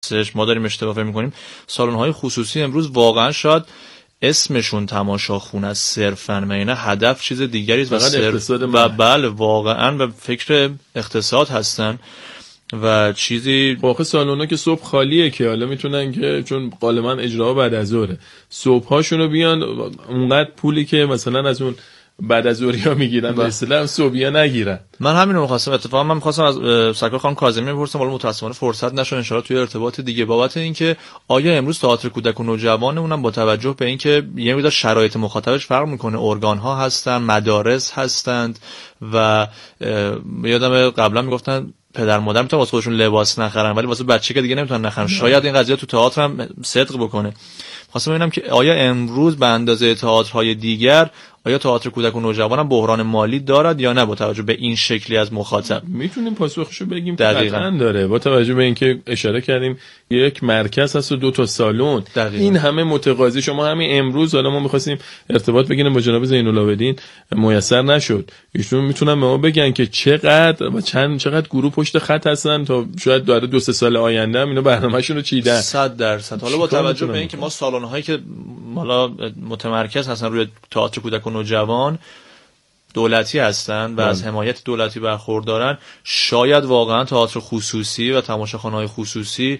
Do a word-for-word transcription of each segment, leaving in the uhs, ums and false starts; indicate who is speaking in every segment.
Speaker 1: ما داریم اشتباه فکر می‌کنیم. سالن‌های خصوصی امروز واقعا شاید اسمشون تماشاخونه است صرفاً، نه هدف چیز دیگری است و صرف و بله واقعا و فکر اقتصاد هستن و چیزی
Speaker 2: واقعا سالونا که صبح خالیه که حالا میتونن که چون غالبا اجرا بعد از ظهره صبح هاشونو بیان اونقدر پولی که مثلا از اون بعد از ظهریا میگیرن به اصطلاح صبحیا نگیرن.
Speaker 1: من همین رو می‌خواستم اتفاقا من می‌خواستم از سرکار خانم کاظمی بپرسم ولی متأسفانه فرصت نشد، ان شاءالله توی ارتباط دیگه، بابت اینکه آیا امروز تئاتر کودک و نوجوان اونم با توجه به اینکه یه مقدار شرایط مخاطبش فرق می‌کنه، ارگان‌ها هستن، مدارس هستند و یادم قبلا میگفتن پدر مادر میتونن واسه خودشون لباس نخرن ولی واسه بچه که دیگه نمیتونن نخرن، شاید این قضیه تو تئاتر هم صدق بکنه. خواستم ببینم که آیا امروز به اندازه تئاترهای دیگر آیا تئاتر کودک و نوجوان هم بحران مالی دارد یا نه با توجه به این شکلی از مخاطب؟
Speaker 2: میتونیم پاسخشو بگیم که قطعاً داره، با توجه به اینکه اشاره کردیم یک مرکز هست و دو تا سالن، این همه متقاضی. شما همین امروز حالا ما می‌خواستیم ارتباط بگیریم با جناب زین‌العابدین میسر نشد، ایشون میتونن به ما بگن که چقدر و چند چقدر گروه پشت خط هستن تا شاید داره دو سه سال آینده هم اینا برنامه‌شون رو چیدن.
Speaker 1: صد درصد. حالا با توجه به اینکه ما سالن‌هایی که حالا متمرکز هستن روی تئاتر کودک و نوجوان دولتی هستن و از حمایت دولتی برخوردارن، شاید واقعا تئاتر خصوصی و تماشاخانه‌های خصوصی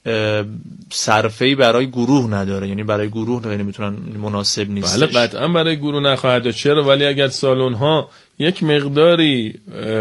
Speaker 1: صرفه‌ای برای گروه نداره، یعنی برای گروه خیلی میتونن مناسب نیستش.
Speaker 2: بله قطعا برای گروه نخواهد داشت. چرا؟ ولی اگر سالن‌ها یک مقداری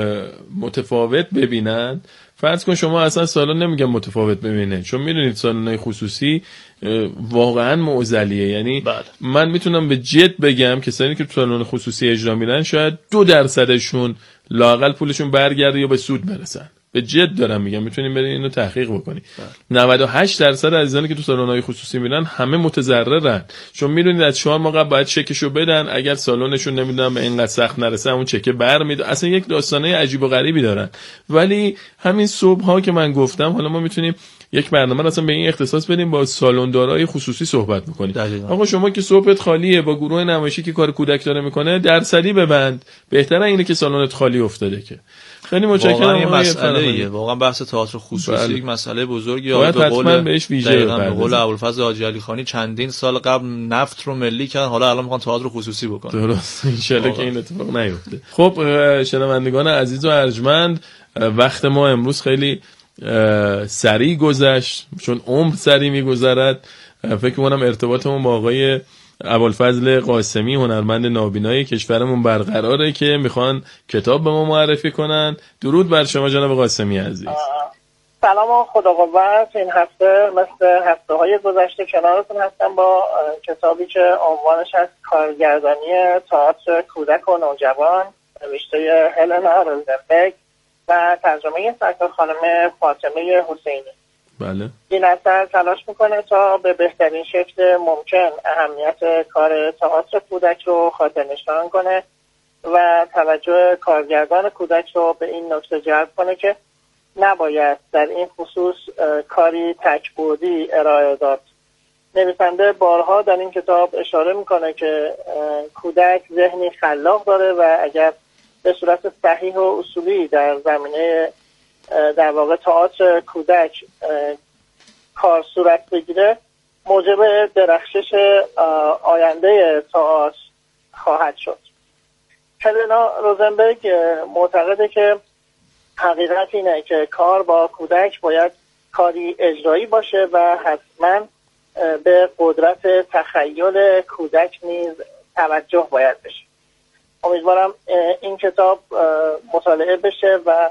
Speaker 2: متفاوت ببینن، فرض کن شما اصلا سالن نمیگم متفاوت ببینه، چون میدونید سالن‌های خصوصی واقعا معضلیه، یعنی بله. من میتونم به جد بگم کسانی که تو سالن خصوصی اجرا میرن شاید دو درصدشون لااقل پولشون برگرده یا به سود برسن، به جد دارم میگم، میتونیم برین اینو تحقیق بکنید. نود و هشت درصد عزیزانی که تو سالن‌های خصوصی میرن همه متضررن، چون میدونید از چهار ماه قبل باید چکشو بدن، اگر سالنشون نمیدونم به اینقدر سخت نرسه اون چک برمیاد، اصلا یک داستانه عجیب و غریبی دارن. ولی همین صبح ها که من گفتم حالا ما میتونیم یک برنامه اصلا به این اختصاص بدیم با سالندارای خصوصی صحبت می‌کنیم. آقا شما که صبحت خالیه با گروه نمایشی که کار کودک داره میکنه درصدی ببند، بهتره اینه که سالنت خالی افتاده. که خیلی متشکرم.
Speaker 1: واقعا مسئله واقعا بحث تئاتر خصوصی یک مسئله بزرگیه.
Speaker 2: باید به قول بهش ویژه
Speaker 1: به قول ابوالفضل حاجی علی خانی چندین سال قبل نفت رو ملی کردن، حالا الان میخوان تئاتر خصوصی بکنن.
Speaker 2: درست، ان شاءالله که این اتفاق نیفته. خب شنوندگان عزیز و ارجمند، وقت ما امروز خیلی سریع گذشت، چون عمر سریع میگذرد. فکر می‌کنم ارتباطمون با آقای ابوالفضل قاسمی هنرمند نابینای کشورمون برقراره که میخوان کتاب به ما معرفی کنن. درود بر شما جناب قاسمی عزیز.
Speaker 3: سلام و خدا قوت. این هفته مثل هفته های گذشته کنارتون هستم با کتابی که عنوانش هست کارگردانی تئاتر کودک و نوجوان، نوشته هلنا روزنبرگ و ترجمه سرکار خانم فاطمه حسینی.
Speaker 2: بله.
Speaker 3: این اثر تلاش میکنه تا به بهترین شکل ممکن اهمیت کار تئاتر کودک رو خاطر نشان کنه و توجه کارگردان کودک رو به این نکته جلب کنه که نباید در این خصوص کاری تک‌بعدی ارائه داد. نویسنده بارها در این کتاب اشاره میکنه که کودک ذهنی خلاق داره و اگر به صورت صحیح و اصولی در زمینه در واقع تئاتر کودک کار صورت بگیره موجب درخشش آینده تئاتر خواهد شد. هلنا روزنبرگ معتقده که حقیقت اینه که کار با کودک باید کاری اجرایی باشه و حتما به قدرت تخیل کودک نیز توجه باید بشه. امیدوارم این کتاب مطالعه بشه و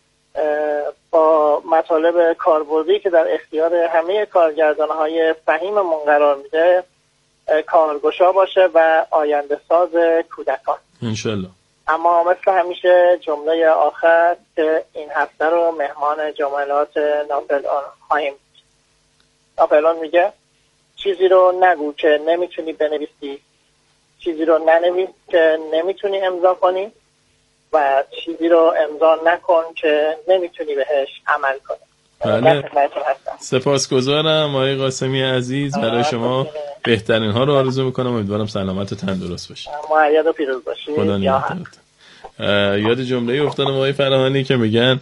Speaker 3: با مطالب کاربردی که در اختیار همه کارگردان‌های فهیممون قرار میده کارگشا باشه و آینده ساز کودکان
Speaker 2: انشالله.
Speaker 3: اما مثل همیشه جمله آخر که این هفته رو مهمان جملات ناپلئون خواهیم بود. ناپلئون میگه چیزی رو نگو که نمیتونی بنویسی، چیزی رو ننویس که نمیتونی امضا کنی و چیزی رو امضا نکن که نمیتونی بهش عمل کنی.
Speaker 2: بله. سپاسگزارم آقای قاسمی عزیز، برای شما بهترین ها رو آرزو میکنم. امیدوارم سلامت و تندرست باشید.
Speaker 3: مؤید و پیروز باشید.
Speaker 2: یاد جمله افتادم آقای فراهانی که میگن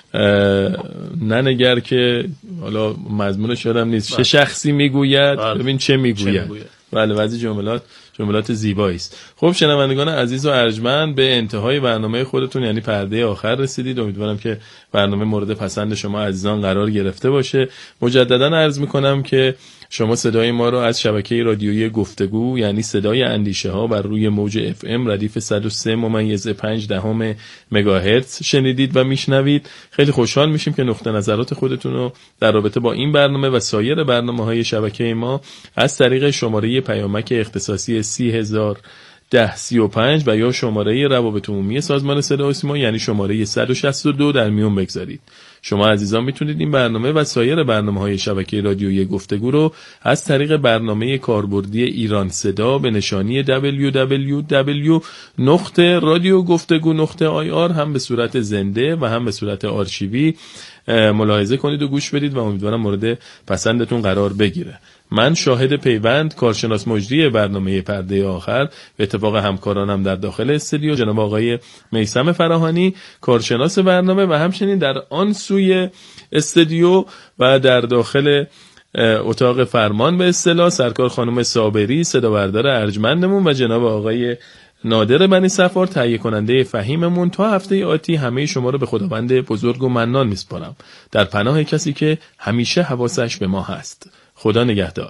Speaker 2: ننگر که حالا مضمونش یادم نیست چه شخصی میگوید، ببین چه میگوید. بله بعضی جملات جملات زیبایی است. خب شنوندگان عزیز و ارجمند، به انتهای برنامه خودتون یعنی پرده آخر رسیدید. امیدوارم که برنامه مورد پسند شما عزیزان قرار گرفته باشه. مجددا عرض میکنم که شما صدای ما رو از شبکه رادیویی گفتگو یعنی صدای اندیشه ها بر روی موج اف ام ردیف صد و سه ممیز پنج دهم مگاهرتز شنیدید و میشنوید. خیلی خوشحال میشیم که نقطه نظرات خودتون رو در رابطه با این برنامه و سایر برنامه‌های شبکه ما از طریق شماره پیامک اختصاصی سی هزار ده سی و پنج و یا شماره روابط عمومی سازمان صدا و سیما یعنی شماره صد و شصت و دو در میون بگذارید. شما عزیزان میتونید این برنامه و سایر برنامه‌های شبکه رادیویی گفتگو رو از طریق برنامه کاربردی ایران صدا به نشانی دبلیو دبلیو دبلیو نقطه رادیو گفتگو نقطه آی آر هم به صورت زنده و هم به صورت آرشیوی ملاحظه کنید و گوش بدید و امیدوارم مورد پسندتون قرار بگیره. من شاهد پیوند کارشناس مجری برنامه پرده آخر به اتفاق همکارانم در داخل استودیو جناب آقای میثم فراهانی کارشناس برنامه و همچنین در آن سوی استودیو و در داخل اتاق فرمان به اصطلاح سرکار خانم صابری صدابردار ارجمندمون و جناب آقای نادر بنی صفار تهیه کننده فهیممون. تا هفته آتی همه شما رو به خداوند بزرگ و منان میسپارم در پناه کسی که همیشه حواسش به ما هست. خدا نگهدار.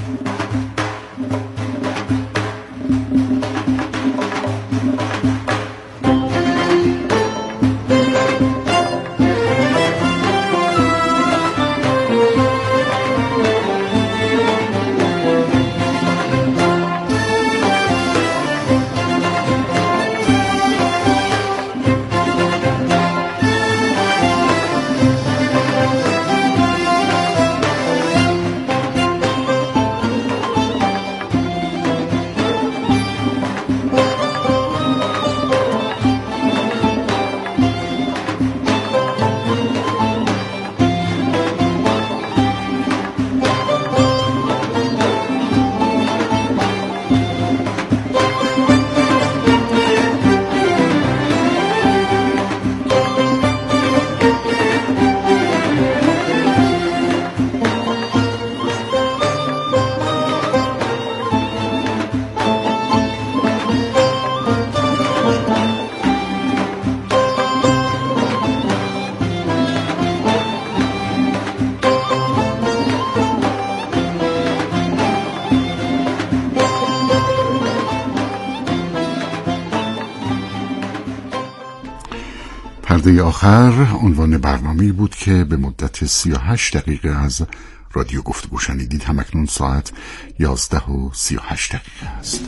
Speaker 4: پرده آخر عنوان برنامه‌ای بود که به مدت سی و هشت دقیقه از رادیو گفتگو شنیدید. همکنون ساعت یازده و سی و هشت دقیقه است.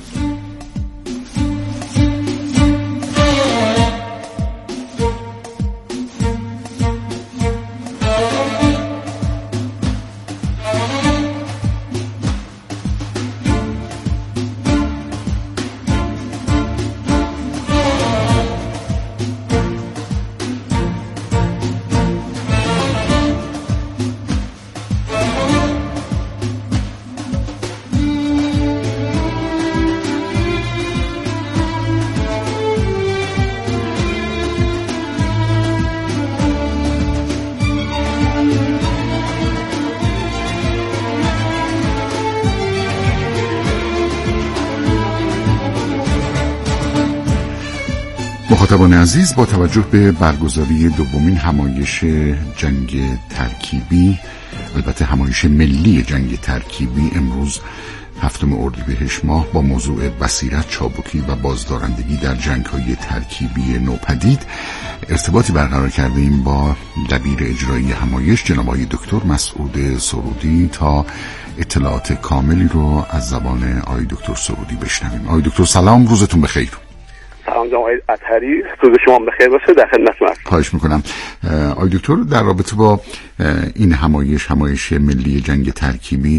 Speaker 4: مخاطبان عزیز، با توجه به برگزاری دومین همایش جنگ ترکیبی، البته همایش ملی جنگ ترکیبی، امروز هفتم اردیبهشت ماه با موضوع بصیرت، چابکی و بازدارندگی در جنگ‌های ترکیبی نوپدید ارتباطی برقرار کردیم با دبیر اجرایی همایش جناب آقای دکتر مسعود سرودی تا اطلاعات کاملی رو از زبان آقای دکتر سرودی بشنویم. آقای دکتر سلام، روزتون بخیر.
Speaker 5: سلام جناب آقای اطهری، روز شما بخیر باشه. در خدمتتون هستم.
Speaker 4: خواهش میکنم. آقای دکتر، در رابطه با این همایش همایش ملی جنگ ترکیبی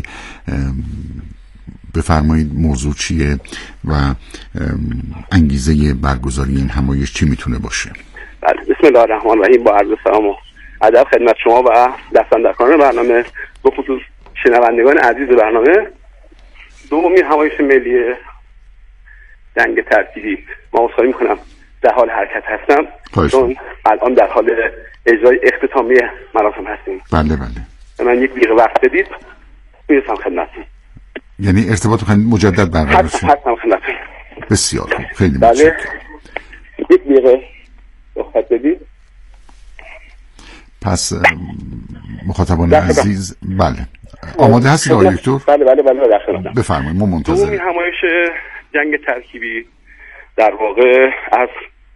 Speaker 4: بفرمایید موضوع چیه و انگیزه برگزاری این همایش چی میتونه باشه؟
Speaker 5: بله، بسم الله الرحمن الرحیم. با عرض سلام و ادب خدمت شما و دستاندرکاران برنامه، به خصوص شنوندگان عزیز برنامه. دومین همایش ملی جنگ ترکیبی، ما عذرخواهی میکنم در حال حرکت هستم چون الان در حال اجرای اختتامی مراسم هستیم.
Speaker 4: بله بله.
Speaker 5: من یک دقیقه وقت بدید میرسم خدمتتون.
Speaker 4: یعنی ارتباط خواهید مجدد برقرار شه؟
Speaker 5: حتما خدمتتون.
Speaker 4: بسیار خوب، خیلی
Speaker 5: بله.
Speaker 4: متشکرم.
Speaker 5: یک دقیقه وقت بدید.
Speaker 4: پس مخاطبان عزیز، بله آماده هستید آقای دکتر؟
Speaker 5: بله بله بله در خدمتم.
Speaker 4: بفرمایید، ما منتظریم.
Speaker 5: دومین همایش جنگ ترکیبی در واقع از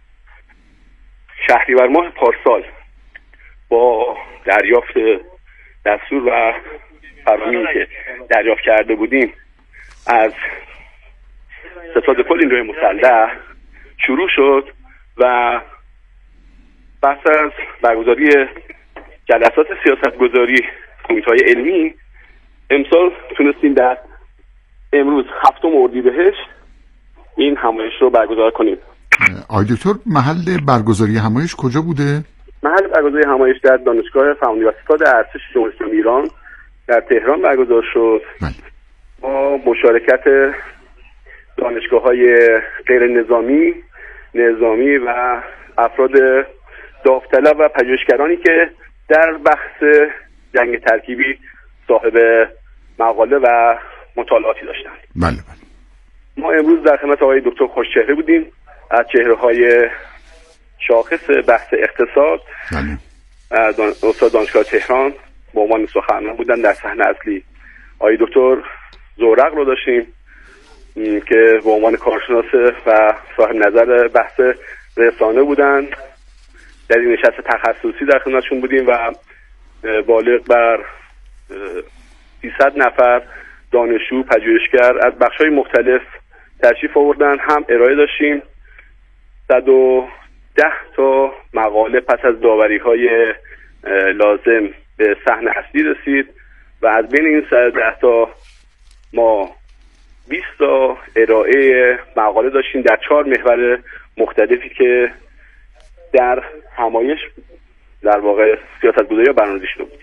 Speaker 5: شهریور ماه پارسال با دریافت دستور و فرمانی که دریافت کرده بودیم از ستاد کل نیروی مسلح شروع شد و پس از برگزاری جلسات سیاستگذاری کمیته‌های علمی امسال تونستیم در امروز هفتم اردیبهشت این همایش رو برگزار کنیم.
Speaker 4: آقای دکتر محل برگزاری همایش کجا بوده؟
Speaker 5: محل برگزاری همایش در دانشگاه فناوری و استاد ارتش جمهوری اسلامی ایران در تهران برگزار شد.
Speaker 4: بله.
Speaker 5: با مشارکت دانشگاه‌های غیر نظامی، نظامی و افراد داوطلب و پژوهشگرانی که در بحث جنگ ترکیبی صاحب مقاله و مطالعاتی داشتند.
Speaker 4: بله بله.
Speaker 5: ما امروز در خدمت آقای دکتر خوشچهره بودیم از چهره‌های شاخص بحث اقتصاد.
Speaker 4: بله.
Speaker 5: دان... استاد دانشگاه تهران با عنوان سخنران بودن. در صحنه اصلی آقای دکتر زورق رو داشتیم که به عنوان کارشناس و صاحب نظر بحث رسانه بودند. در این نشست تخصصی در خدمتشون بودیم و بالغ بر سیصد نفر دانشجو پژوهشگر از بخش‌های مختلف تشریف آوردن. هم ارائه داشتیم صد و ده تا مقاله پس از داوری‌های لازم به صحنه اصلی رسید و از بین این صد و ده تا ما بیست تا ارائه مقاله داشتیم در چهار محور مختلفی که در همایش در واقع سیاستگذاری برنامه‌ریزی شده بود.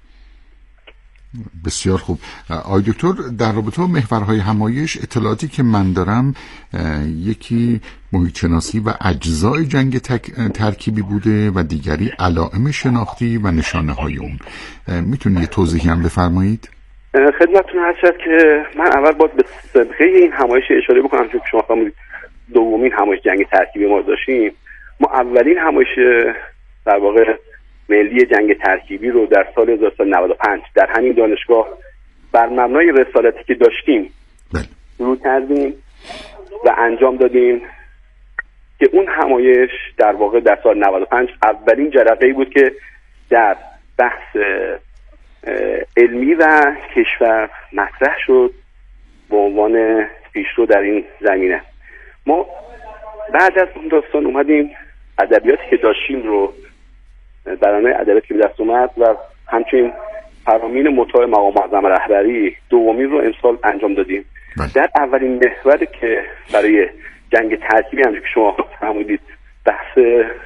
Speaker 4: بسیار خوب. آقای دکتر در رابطه با محورهای همایش اطلاعاتی که من دارم یکی محیط شناسی و اجزای جنگ تک... ترکیبی بوده و دیگری علائم شناختی و نشانه های اون. میتونید یه توضیحی هم بفرمایید؟
Speaker 5: خدمتتون هست که من اول باید به سابقه این همایش اشاره بکنم چون شما فرمودید دومین همایش جنگ ترکیبی ما داشتیم. ما اولین همایش در واقع ملی جنگ ترکیبی رو در سال هزار و سیصد و نود و پنج در همین دانشگاه بر مبنای رسالتی که داشتیم شروع کردیم و انجام دادیم که اون همایش در واقع در سال نود و پنج اولین جرقه‌ای بود که در بحث علمی و کشور مطرح شد به عنوان پیشرو در این زمینه. ما بعد از اون داستان اومدیم ادبیاتی که داشتیم رو برنامه ادبیاتی که به دست اومد و همچنین فرامین مطاع مقام معظم رهبری دومی رو امسال انجام دادیم. بله. در اولین محور که برای جنگ ترکیبی همونجور که شما فرمودید بحث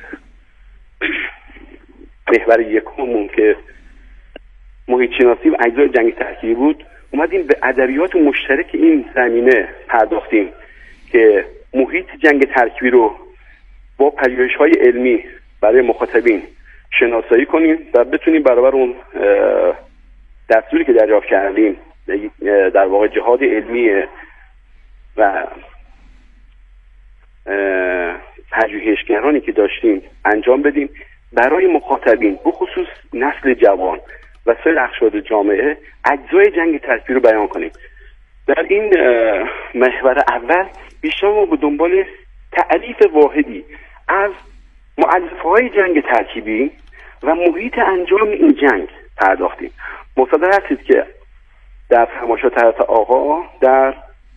Speaker 5: محور یکمون که محیط شناسی و اجزای جنگ ترکیبی بود اومدیم به ادبیات مشترک این زمینه پرداختیم که محیط جنگ ترکیبی رو با پژوهش‌های علمی برای مخاطبین شناسایی کنیم و بتونیم برابر اون دستوری که دریافت کردیم در واقع جهاد علمی و پژوهشگرانی که داشتیم انجام بدیم برای مخاطبین بخصوص نسل جوان و سایر اقشار جامعه اجزای جنگ ترکیبی رو بیان کنیم. در این محور اول بیشتر ما به دنبال تعریف واحدی از مؤلفه‌های جنگ ترکیبی و محیط انجام این جنگ پرداختیم. مصدق هستید که در فرمایشات حضرت آقا در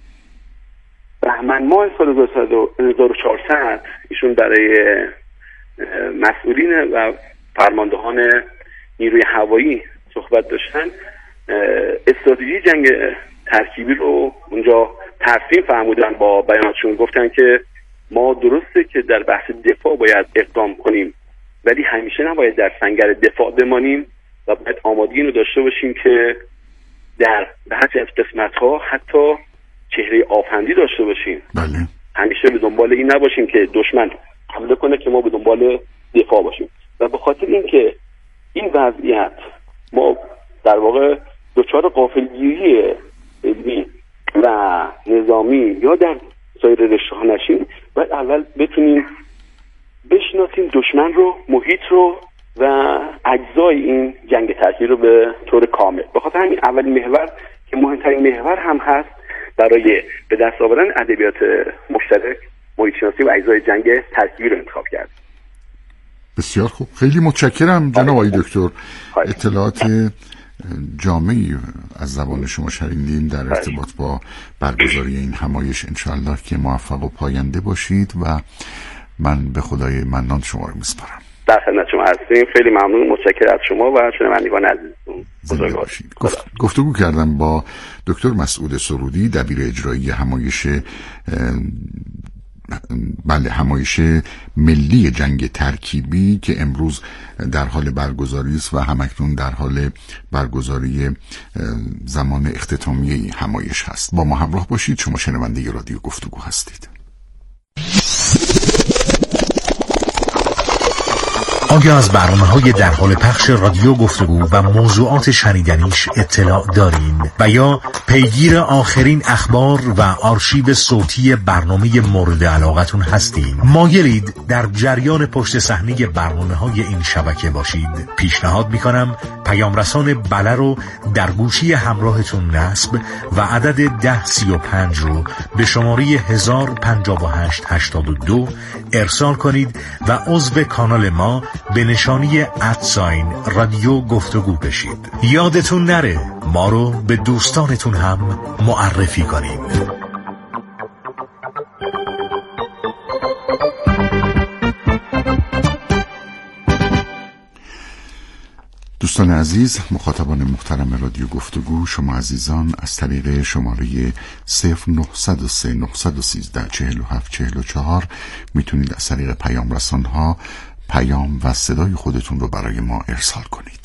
Speaker 5: بهمن ماه سال هزار و چهارصد ایشون برای مسئولین و فرماندهان نیروی هوایی صحبت داشتن استراتژی جنگ ترکیبی رو اونجا ترسیم فرمودن. با بیاناتشون گفتن که ما درسته که در بحث دفاع باید اقدام کنیم ولی همیشه نباید در سنگر دفاع بمانیم و باید آمادگی رو داشته باشیم که در بعضی از قسمت‌ها حتی چهره آفندی داشته باشیم.
Speaker 4: بله.
Speaker 5: همیشه به دنبال این نباشیم که دشمن حمله کنه که ما به دنبال دفاع باشیم. و به خاطر اینکه این وضعیت ما در واقع دچار غافلگیری علمی و نظامی یا در سایر رشته‌ها نشیم، باید اول بتونیم بشناسیم دشمن رو، محیط رو و اجزای این جنگ ترکیبی رو به طور کامل. به خاطر همین اولین محور که مهمترین محور هم هست برای به دست آوردن ادبیات مشترک، محیط شناسی و اجزای جنگ ترکیبی رو انتخاب کرد.
Speaker 4: بسیار خوب، خیلی متشکرم جناب آقای دکتر. اطلاعات جامعی از زبان شما شنیدیم در ارتباط با برگزاری این همایش. انشاءالله که موفق و پاینده باشید و من به خدای منان شما رو میسپارم.
Speaker 5: در خدمت شما هستیم. خیلی ممنون، متشکرم از شما و شنوندگان عزیزتون.
Speaker 4: زنده باشید. گفت... گفتگو کردم با دکتر مسعود سرودی، دبیر اجرایی همایش بله همایش ملی جنگ ترکیبی که امروز در حال برگزاری است و همکنون در حال برگزاری زمان اختتامیه این همایش هست. با ما همراه باشید. شما شنونده رادیو گفتگو هستید.
Speaker 6: آیا از برنامه‌های در حال پخش رادیو گفتگو و موضوعات شنیدنیش اطلاع دارین و یا پیگیر آخرین اخبار و آرشیو صوتی برنامه مورد علاقتون هستین؟ مایلید در جریان پشت صحنه برنامه‌های این شبکه باشید؟ پیشنهاد می‌کنم پیام رسان بله رو در گوشی همراهتون نصب و عدد ده سی و پنج رو به شماره هزار و پنجاه و هشت هشتاد و دو ارسال کنید و عضو کانال ما به نشانی ادساین رادیو گفتگو بشید. یادتون نره ما رو به دوستانتون هم معرفی کنید.
Speaker 4: دوستان عزیز، مخاطبان محترم رادیو گفتگو، شما عزیزان از طریق شماره صفر نهصد و سه نهصد و سیزده چهل و هفت چهل و چهار میتونید از طریق پیام رسان ها پیام و صدای خودتون رو برای ما ارسال کنید.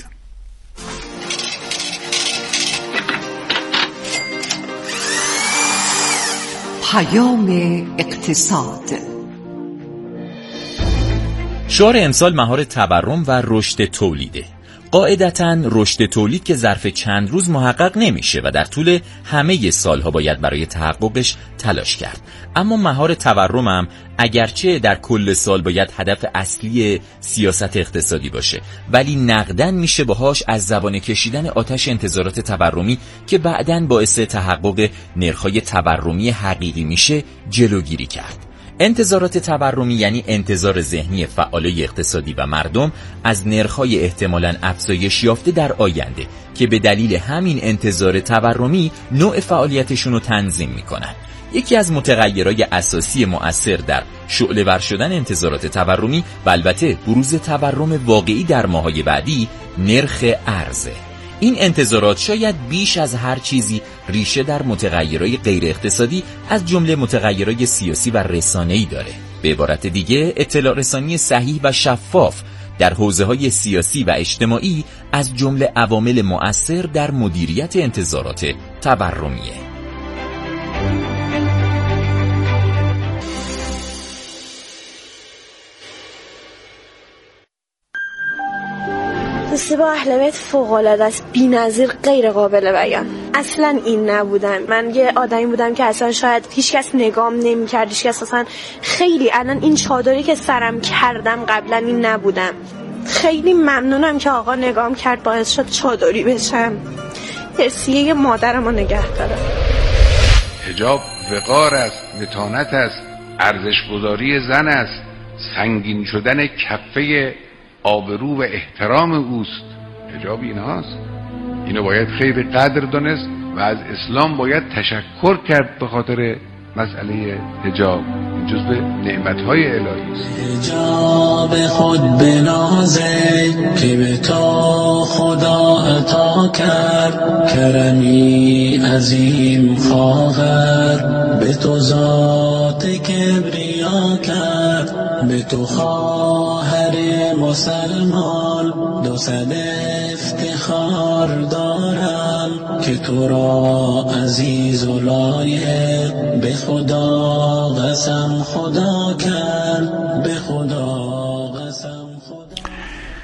Speaker 7: پیام اقتصاد.
Speaker 8: شعار امسال مهار تورم و رشد تولیده. قاعدتاً رشد تولید که ظرف چند روز محقق نمیشه و در طول همه سالها باید برای تحققش تلاش کرد. اما مهار تورم هم اگرچه در کل سال باید هدف اصلی سیاست اقتصادی باشه، ولی نقدن میشه باهاش از زبانه کشیدن آتش انتظارات تورمی که بعداً باعث تحقق نرخ‌های تورمی حقیقی میشه جلوگیری کرد. انتظارات تورمی یعنی انتظار ذهنی فعالای اقتصادی و مردم از نرخ‌های احتمالاً افزایش یافته در آینده که به دلیل همین انتظار تورمی نوع فعالیتشون رو تنظیم میکنن. یکی از متغیرهای اساسی مؤثر در شعله‌ور شدن انتظارات تورمی و البته بروز تورم واقعی در ماه‌های بعدی نرخ ارزه. این انتظارات شاید بیش از هر چیزی ریشه در متغیرهای غیر اقتصادی از جمله متغیرهای سیاسی و رسانه‌ای داره. به عبارت دیگه اطلاع رسانی صحیح و شفاف در حوزه‌های سیاسی و اجتماعی از جمله عوامل مؤثر در مدیریت انتظارات تورمیه.
Speaker 9: دوستی با اهل بیت فوق‌العاده است، بی‌نظیر، غیر قابل بیان. اصلا این نبودم. من یه آدمی بودم که اصلا شاید هیچکس نگام نمی‌کرد، هیچکس اصلا خیلی الان این چادری که سرم کردم قبلا این نبودم. خیلی ممنونم که آقا نگام کرد باعث شد چادری بشم. حسیه مادرمو نگه دارم.
Speaker 10: حجاب وقار است، متانت است، ارزش‌گذاری زن است، سنگین شدن کفه آبرو و احترام اوست. حجاب ایناست. اینو باید خیلی قدر دانست و از اسلام باید تشکر کرد به خاطر مسئله حجاب. این جزء نعمت‌های الهی است.
Speaker 11: حجاب خود بنازه که به تو خدا عطا کرد، کرمی عظیم خواهد به تو ذات کبریا کرد. به تو خواهر مسلمان دو صد افتخار دارم که تو را عزیز و لایق به خدا قسم خدا کرد. به خدا قسم خدا.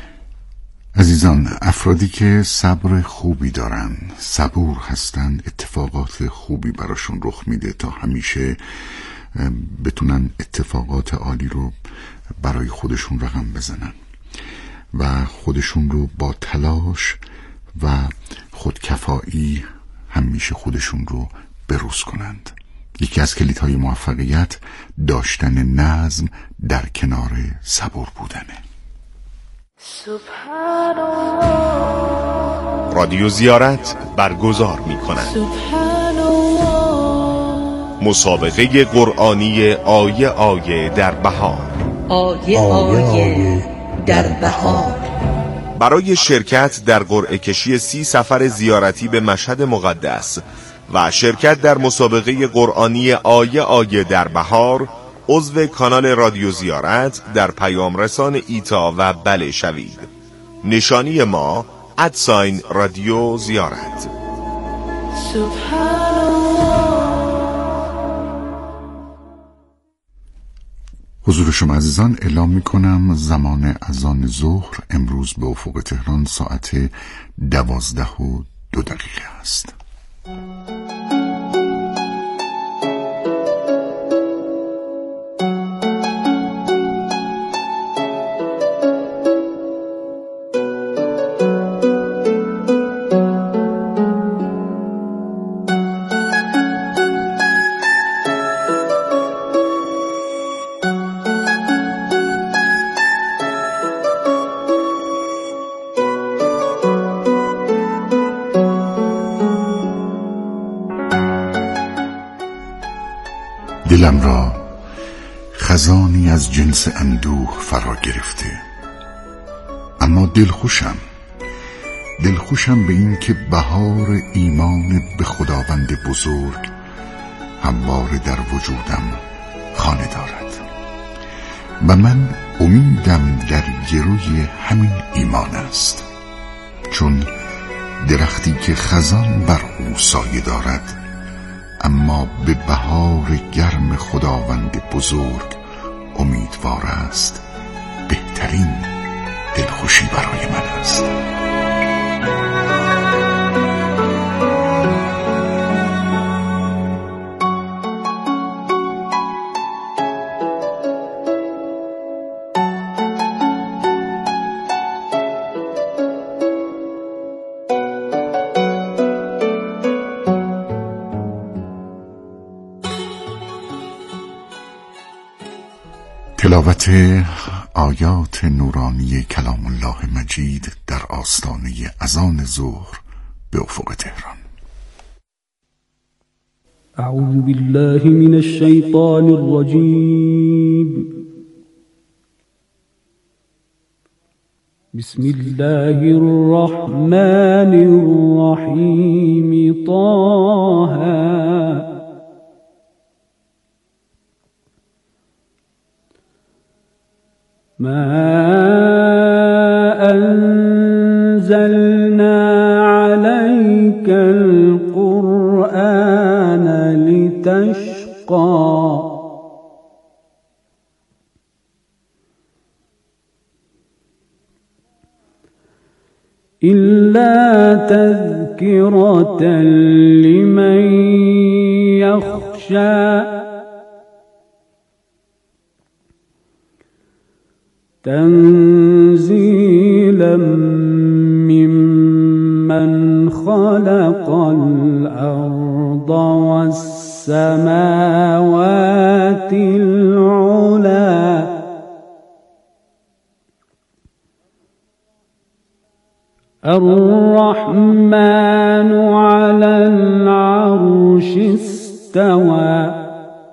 Speaker 4: افرادی که صبر خوبی دارن، صبور هستن، اتفاقات خوبی براشون رخ میده تا همیشه بتونن اتفاقات عالی رو برای خودشون رقم بزنن و خودشون رو با تلاش و خودکفایی همیشه خودشون رو بروز کنند. یکی از کلیدهای موفقیت داشتن نظم در کنار صبور بودنه.
Speaker 12: رادیو زیارت برگزار می کند مسابقه قرآنی آیه آیه در بهار.
Speaker 7: آیه آیه در بهار.
Speaker 12: برای شرکت در قرعه کشی سی سفر زیارتی به مشهد مقدس و شرکت در مسابقه قرآنی آیه آیه در بهار، عضو کانال رادیو زیارت در پیام رسان ایتا و بله شوید. نشانی ما ادساین رادیو زیارت.
Speaker 4: حضور شما عزیزان، اعلام می کنم زمان اذان ظهر امروز به افق تهران ساعت دوازده و دو دقیقه است. دلم را خزانی از جنس اندوه فرا گرفته، اما دلخوشم دلخوشم به این که بهار ایمان به خداوند بزرگ همواره در وجودم خانه دارد و من امیدم در گروی همین ایمان است، چون درختی که خزان بر او سایه دارد اما به بهار گرم خداوند بزرگ امیدوار است، بهترین دلخوشی برای من است. تلاوت آیات نورانی کلام الله مجید در آستانه اذان ظهر به افق تهران.
Speaker 13: اعوذ بالله من الشیطان الرجیم. بسم الله الرحمن الرحیم. طه ما أنزلنا عليك القرآن لتشقى إلا تذكرة لمن يخشى تنزيلا ممن خلق الأرض والسماوات العلى الرحمن على العرش استوى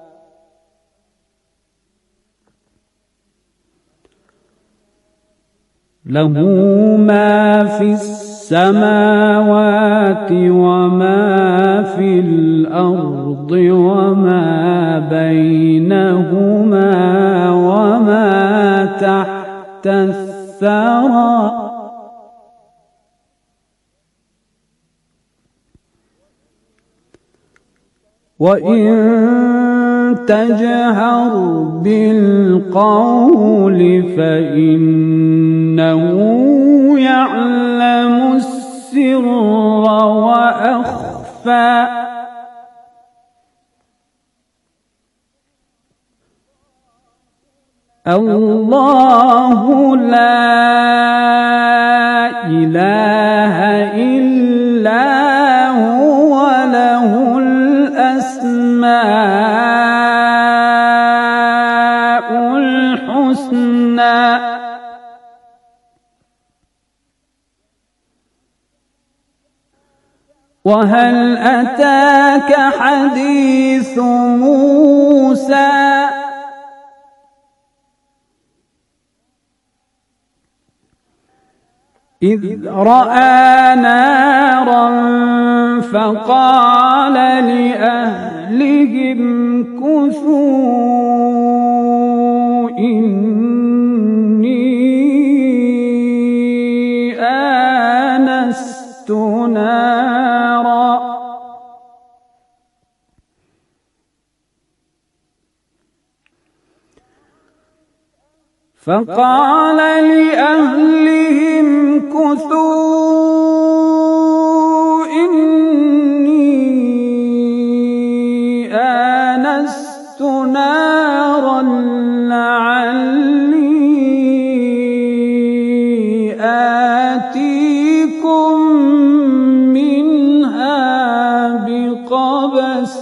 Speaker 13: له ما في السماوات وما في الأرض وما بينهما وما تحت الثرى وإن تجهر بالقول فإنه يعلم سر وأخفى الله لا إله إلا هو له الأسماء الحسنى وهل أتاك حديث موسى إذ رأى نارا فقال لأهلهم كثوا إني آنست نارا فقال لأهلهم كثوا إني آنست نارا لعلي آتيكم منها بقبس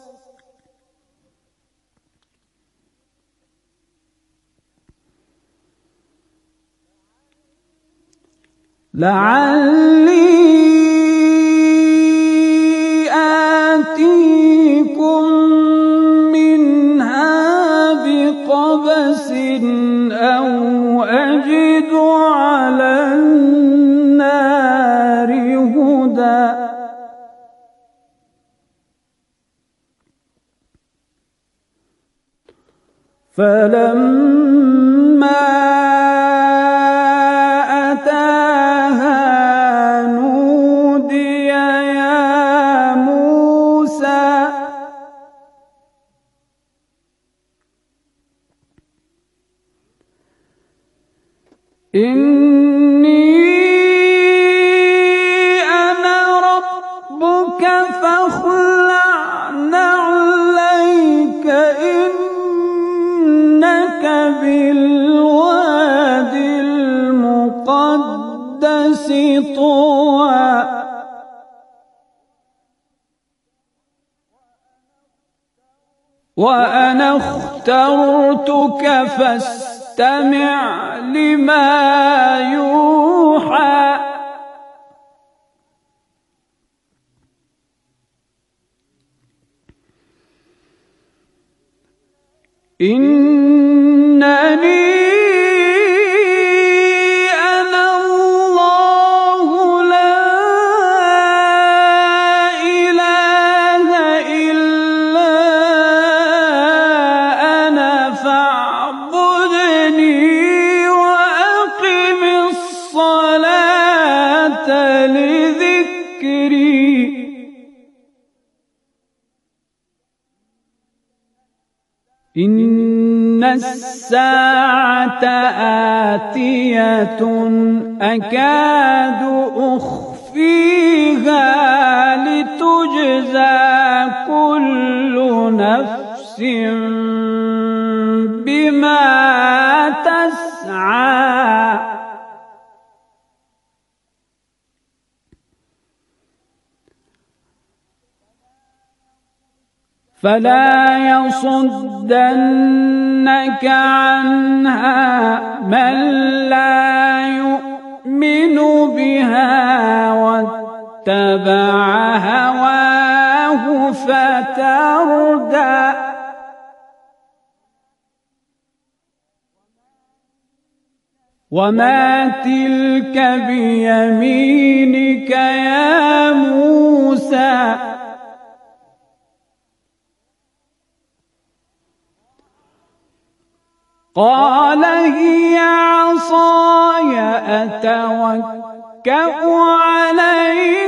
Speaker 13: لعلي آتيكم منها بقبس أو أجد على النار هدى فلما إني أنا ربك فاخلع نعليك إنك بالواد المقدس طوى وأنا اخترتك فاستمع لما يوحى إنني أنا الله لا إله إلا أنا فاعبدني وأقم الصلاة لذكري إن الساعة آتية أكاد أخفيها لتجزى كل نفس بما تسعى فلا يصدنك عنها من لا يؤمن بها واتبع هواه فتردى وما تلك بيمينك يا موسى قال هي عصاي أتوكأ عليها